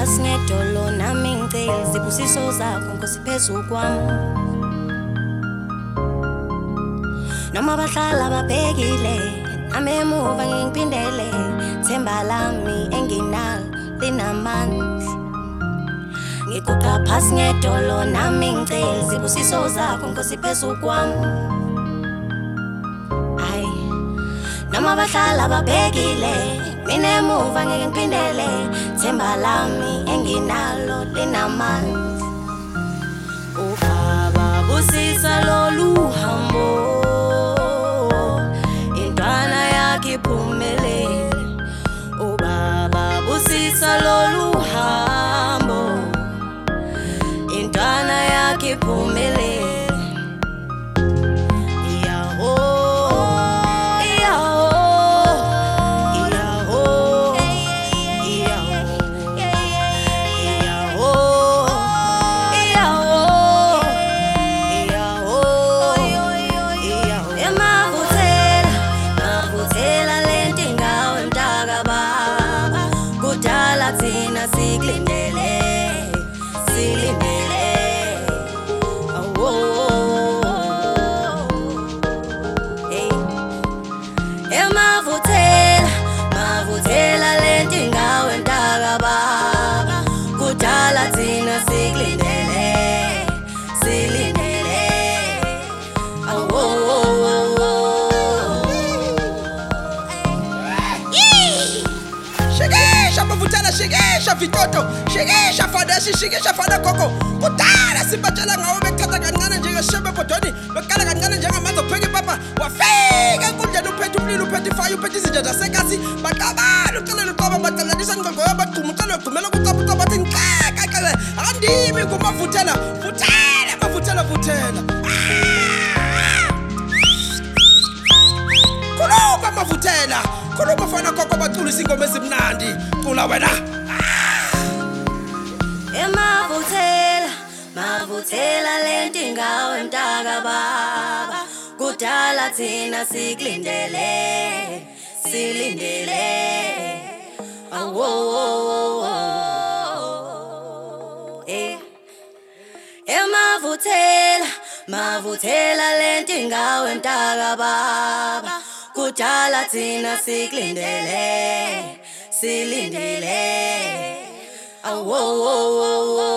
phasi ngedolo nami ngicela izibusiso zakho Nkosi phezu kwami noma bahlala babhekile nami emuva ngiphindele themba lami enginalo linamandla ngiguqa phasi ngedolo nami ngicela izibusiso zakho Nkosi phezu kwami noma bahlala babhekile mina emuva ngeke ngiphindele themba lami enginalo linamandla ubaba busisa lolu hambo intwana yakhe iphumelele ubaba busisa lolu hambo intwana yakhe iphumelele Thina sikulindele silindele mavuthela lento ingawe mntaka baba kudala thina sikulindele silindele Shikisha vitoto, shikisha fadasi, shikisha fada koko kudala sibatshela ngawo bekuthatha kancane njengeshebe bodoni bekala kancane njengamazi opheka ipapa wafika enkundleni uphethe umlilo uphethe ifayo uphethe izinja zasekasi baqabana ucelela uqoba bacalanisa ngqongqoyo bagquma ucela ugqumela kucabuca bathi nqaqaqele akandimi kumavuthela vuthela khuluma mavuthela khuluma fana koko bacula ingoma ezimnandi cula wena mavuthela lento ingawe mntaka baba kudala thina sikulindele silindele mavuthela lento ingawe mntaka baba kudala thina sikulindele silindele